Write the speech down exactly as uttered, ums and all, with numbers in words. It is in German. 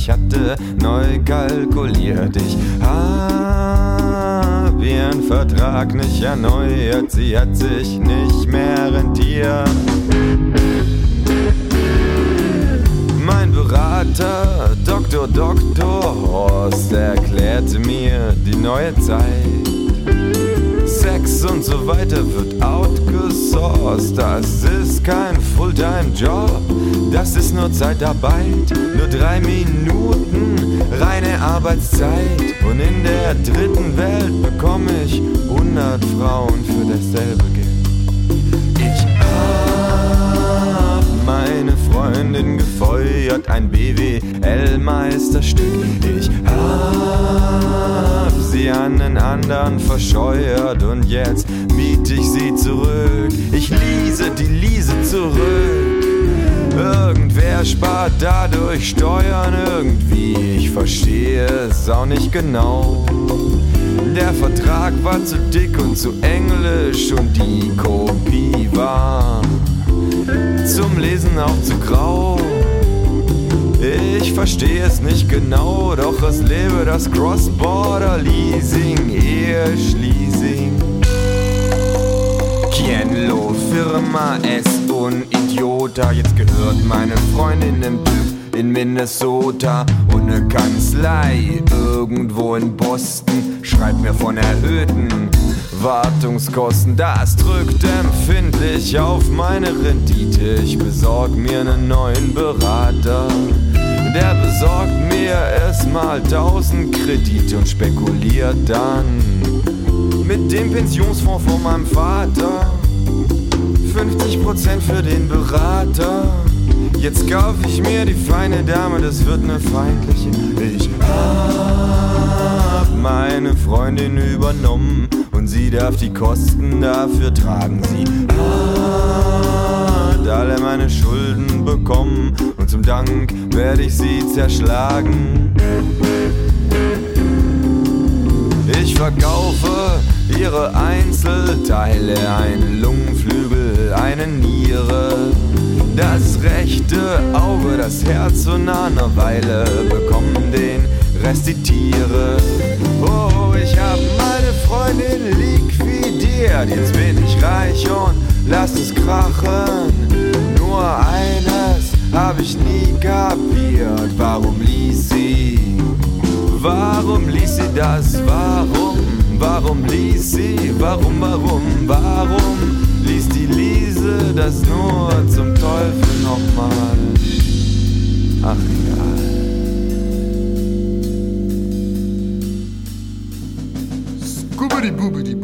ich hatte neu kalkuliert. Ich hab ihren Vertrag nicht erneuert, sie hat sich nicht mehr rentiert. Mein Berater, Doktor Doktor Horst, erklärte mir die neue Zeit. Sex und so weiter wird outgesourced. Das ist kein Fulltime-Job, das ist nur Zeitarbeit. Nur drei Minuten reine Arbeitszeit. Und in der dritten Welt bekomme ich hundert Frauen für dasselbe Geld. Ich hab meine Freundin gefeuert, ein B W L-Meisterstück. Ich hab sie an den anderen verscheuert und jetzt miete ich sie zurück. Ich lease die Lease zurück. Irgendwer spart dadurch Steuern irgendwie. Ich verstehe es auch nicht genau. Der Vertrag war zu dick und zu englisch und die Kopie war zum Lesen auch zu grau. Ich verstehe es nicht genau, doch es lebe das Cross-Border-Leasing, Eheschließing. Quien lo Firma es un Idiota. Jetzt gehört meine Freundin dem Typ in Minnesota und ne Kanzlei irgendwo in Boston schreibt mir von erhöhten Wartungskosten. Das drückt empfindlich auf meine Rendite. Ich besorg mir nen neuen Berater. Der besorgt mir erstmal tausend Kredite und spekuliert dann mit dem Pensionsfonds von meinem Vater. fünfzig Prozent für den Berater. Jetzt kauf ich mir die feine Dame, das wird ne feindliche. Ich hab meine Freundin übernommen und sie darf die Kosten dafür tragen. Sie hat alle meine Schulden bekommen und zum Dank werde ich sie zerschlagen. Ich verkaufe ihre Einzelteile, einen Lungenflügel, eine Niere, das rechte Auge, das Herz und nach einer Weile bekommen den Rest die Tiere. Oh, ich hab meine Freundin liquidiert, jetzt bin ich reich und lass es krachen. Nur eines hab ich nie kapiert, warum ließ sie, warum ließ sie das, warum, warum ließ sie, warum, warum, warum ließ die Liese das nur zum Teufel nochmal, ach egal. Scoobity boobity